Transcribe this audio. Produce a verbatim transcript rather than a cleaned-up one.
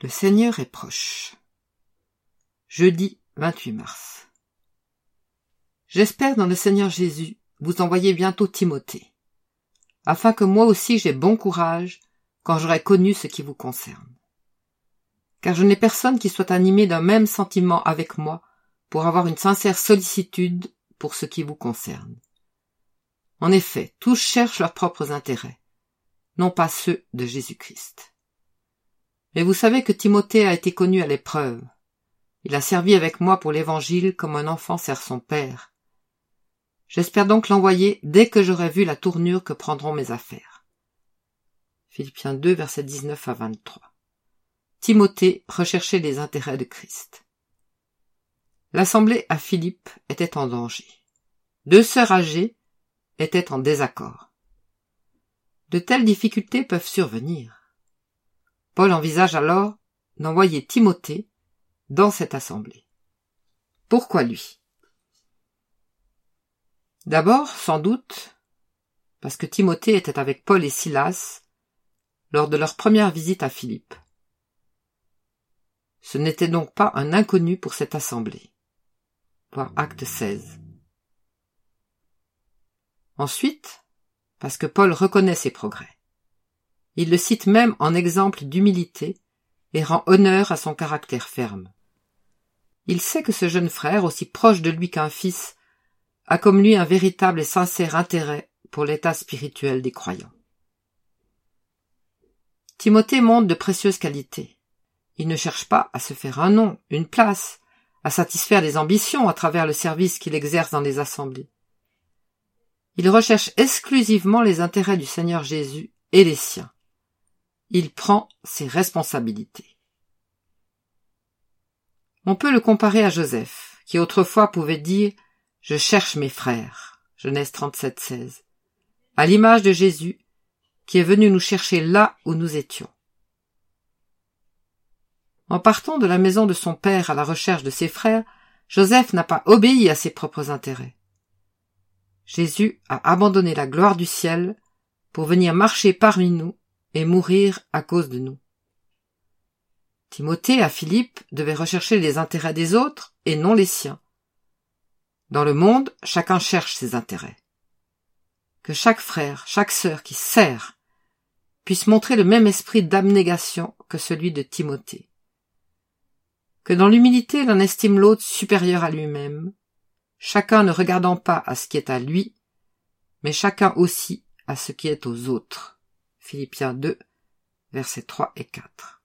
Le Seigneur est proche. Jeudi vingt-huit mars. J'espère dans le Seigneur Jésus vous envoyer bientôt Timothée, afin que moi aussi j'aie bon courage quand j'aurai connu ce qui vous concerne. Car je n'ai personne qui soit animé d'un même sentiment avec moi pour avoir une sincère sollicitude pour ce qui vous concerne. En effet, tous cherchent leurs propres intérêts, non pas ceux de Jésus-Christ. Mais vous savez que Timothée a été connu à l'épreuve. Il a servi avec moi pour l'Évangile comme un enfant sert son père. J'espère donc l'envoyer dès que j'aurai vu la tournure que prendront mes affaires. Philippiens deux, versets dix-neuf à vingt-trois. Timothée recherchait les intérêts de Christ. L'assemblée à Philippe était en danger. Deux sœurs âgées étaient en désaccord. De telles difficultés peuvent survenir. Paul envisage alors d'envoyer Timothée dans cette assemblée. Pourquoi lui? D'abord, sans doute, parce que Timothée était avec Paul et Silas lors de leur première visite à Philippe. Ce n'était donc pas un inconnu pour cette assemblée. Voir Acte seize. Ensuite, parce que Paul reconnaît ses progrès. Il le cite même en exemple d'humilité et rend honneur à son caractère ferme. Il sait que ce jeune frère, aussi proche de lui qu'un fils, a comme lui un véritable et sincère intérêt pour l'état spirituel des croyants. Timothée montre de précieuses qualités. Il ne cherche pas à se faire un nom, une place, à satisfaire des ambitions à travers le service qu'il exerce dans les assemblées. Il recherche exclusivement les intérêts du Seigneur Jésus et les siens. Il prend ses responsabilités. On peut le comparer à Joseph, qui autrefois pouvait dire « Je cherche mes frères » Genèse trente-sept, seize, à l'image de Jésus, qui est venu nous chercher là où nous étions. En partant de la maison de son père à la recherche de ses frères, Joseph n'a pas obéi à ses propres intérêts. Jésus a abandonné la gloire du ciel pour venir marcher parmi nous et mourir à cause de nous. Timothée à Philippe devait rechercher les intérêts des autres et non les siens. Dans le monde, chacun cherche ses intérêts. Que chaque frère, chaque sœur qui sert puisse montrer le même esprit d'abnégation que celui de Timothée. Que dans l'humilité l'on estime l'autre supérieur à lui-même, chacun ne regardant pas à ce qui est à lui, mais chacun aussi à ce qui est aux autres. Philippiens deux, versets trois et quatre.